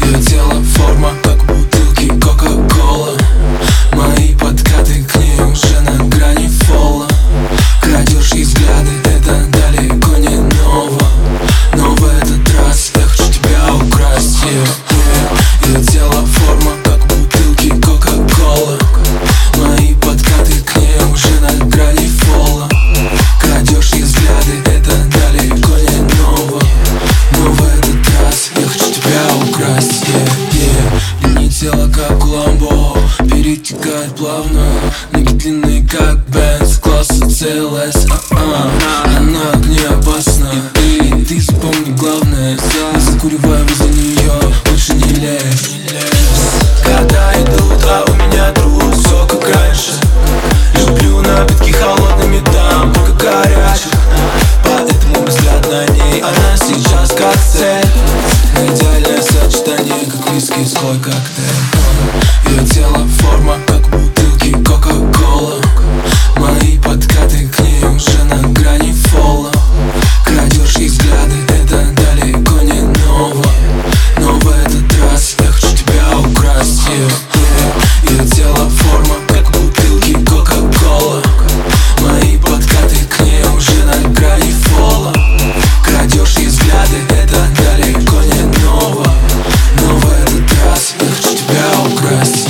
Ее тело, форма, как бутылки Кока-Кола. Мои подкаты к ней уже на грани фола. Крадешь ей взгляды, это далеко не ново. Но в этот раз я хочу тебя украсть. Ее тело, форма, как бутылки Кока-Кола. Мои подкаты к ней уже на грани фола. Крадешь ей взгляды, это далеко не ново. Но в этот раз я хочу тебя украсть. Линии тела как ламбо перетекает плавно. Ноги длинные как Бенз класса CLS. Она не опасна, и ты запомни главное: не закуривай возле нее, лучше не лезь. Года идут, а у меня друг все как раньше. Люблю напитки холодными, дам только горячих. Поэтому взгляд на ней, она сейчас как цель. Идеальное сочетание, как виски, свой коктейль. Ее тело, форма, как бутылки Кока-Кола. Мои подкаты к ней уже на грани фола. Крадешь ей взгляды, это далеко не ново. Но в этот раз я хочу тебя украсть. Ее тело, форма, как бутылки Кока-Кола. Мои подкаты к ней уже на грани фола. Крадешь ей взгляды, это далеко не ново. Но в этот раз я хочу тебя украсть.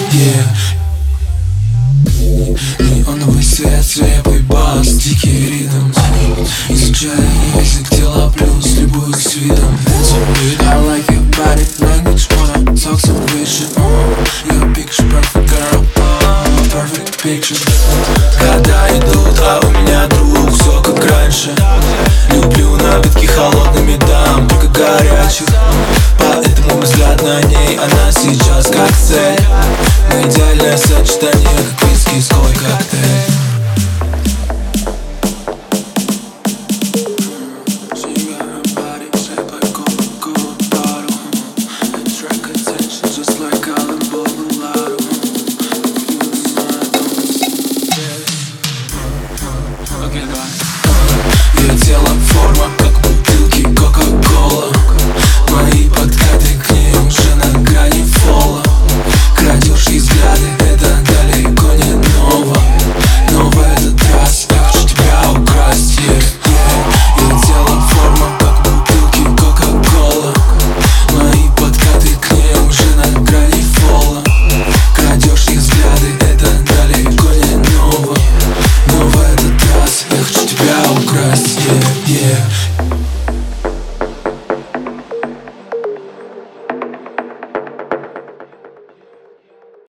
Неоновый свет, свежий бас, дикий ритм. Изучая язык тела плюс любуюсь видом. I like your body language, wanna talk some vision. Your picture perfect, girl, perfect picture. Года идут, а у меня друг все как раньше. Люблю напитки холодными, дам только горячих. Поэтому взгляд на ней, она сейчас как цель.